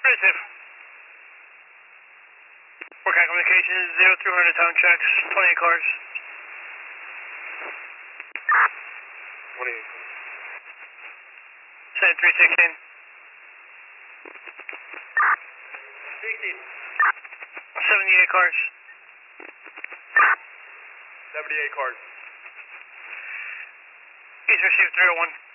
Affirmative. Work communications 0300 town checks, 28 cars. 28. Send 316. 16. 78 cars. 78 cars. He's received 301.